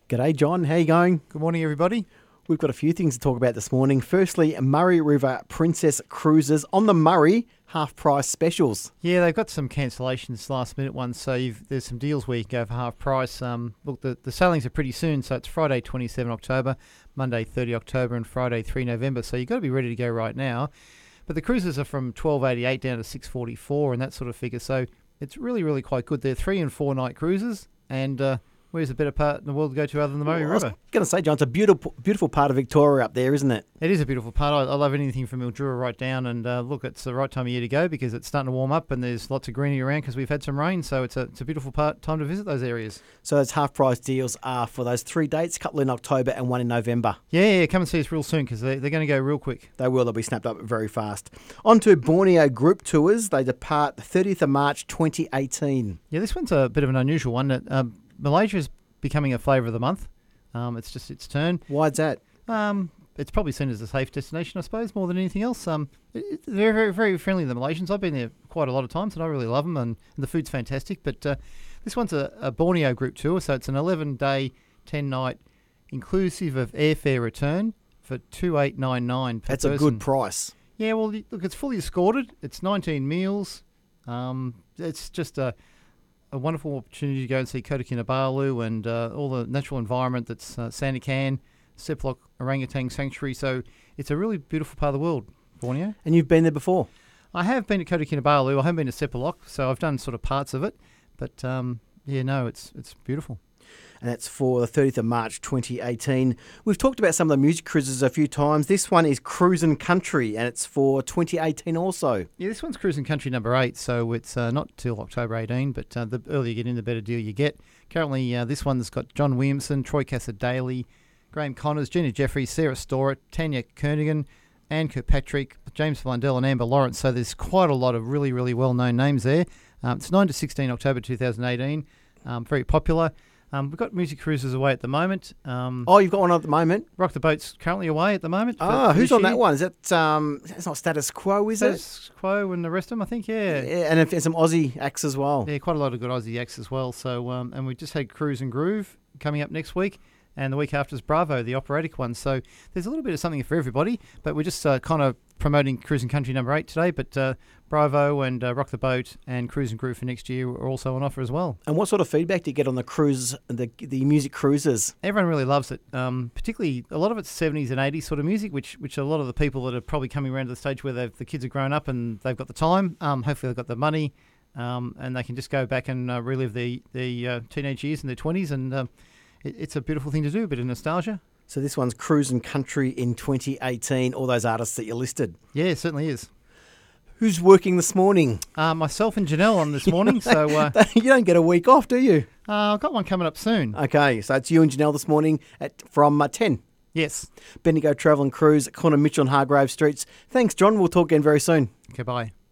G'day, John. How you going? Good morning, everybody. We've got a few things to talk about this morning. Firstly, Murray River Princess Cruises on the Murray half-price specials. Yeah, they've got some cancellations, last-minute ones, so there's some deals where you can go for half price. Look, the sailings are pretty soon, so it's Friday 27 October, Monday 30 October, and Friday 3 November, so you've got to be ready to go right now. But the cruises are from $12.88 down to $6.44 and that sort of figure, so it's really, really quite good. They're 3 and 4 night cruises, and where's a better part in the world to go to other than the Murray River? I was going to say, John, it's a beautiful part of Victoria up there, isn't it? It is a beautiful part. I love anything from Mildura right down, and look, it's the right time of year to go because it's starting to warm up and there's lots of greenery around because we've had some rain, so it's a beautiful time to visit those areas. So those half-price deals are for those 3 dates, a couple in October and one in November. Yeah, come and see us real soon because they're going to go real quick. They will. They'll be snapped up very fast. On to Borneo Group Tours. They depart the 30th of March 2018. Yeah, this one's a bit of an unusual one. Malaysia is becoming a flavour of the month. It's just its turn. Why's that? It's probably seen as a safe destination, I suppose, more than anything else. They're very, very friendly, the Malaysians. I've been there quite a lot of times, and I really love them, and the food's fantastic. But this one's a Borneo group tour, so it's an 11-day, 10-night, inclusive of airfare return for $2,899 per That's person. a good price. Yeah, well, look, it's fully escorted. It's 19 meals. It's just a wonderful opportunity to go and see Kota Kinabalu and all the natural environment that's Sandakan, Sepalok Orangutan Sanctuary. So it's a really beautiful part of the world, Borneo. And you've been there before? I have been to Kota Kinabalu. I haven't been to Sepalok, so I've done sort of parts of it. But it's beautiful. And that's for the 30th of March 2018. We've talked about some of the music cruises a few times. This one is Cruisin' Country, and it's for 2018 also. Yeah, this one's Cruisin' Country number 8, so it's not till October 18, but the earlier you get in, the better deal you get. Currently, this one's got John Williamson, Troy Cassar-Daley, Graham Connors, Gina Jeffries, Sarah Storett, Tanya Kernigan, Anne Kirkpatrick, James Blundell and Amber Lawrence. So there's quite a lot of really, really well-known names there. It's 9 to 16 October 2018, very popular. We've got music cruises away at the moment. You've got one at the moment? Rock the Boat's currently away at the moment. Who's on that one? Is that it's not Status Quo, is it? Status Quo and the rest of them, I think, yeah. And if there's some Aussie acts as well. Yeah, quite a lot of good Aussie acts as well. So, and we just had Cruise and Groove coming up next week. And the week after is Bravo, the operatic one. So there's a little bit of something for everybody, but we're just kind of promoting Cruising Country number 8 today. But Bravo and Rock the Boat and Cruise and Groove for next year are also on offer as well. And what sort of feedback do you get on the cruise, the music cruises? Everyone really loves it. Particularly a lot of it's 70s and 80s sort of music, which a lot of the people that are probably coming around to the stage where the kids are grown up and they've got the time, hopefully they've got the money, and they can just go back and relive the teenage years and their 20s and it's a beautiful thing to do, a bit of nostalgia. So this one's Cruisin' Country in 2018, all those artists that you listed. Yeah, it certainly is. Who's working this morning? Myself and Janelle on this morning. So you don't get a week off, do you? I've got one coming up soon. Okay, so it's you and Janelle this morning from 10. Yes. Bendigo Travel and Cruise, corner Mitchell and Hargrave Streets. Thanks, John. We'll talk again very soon. Okay, bye.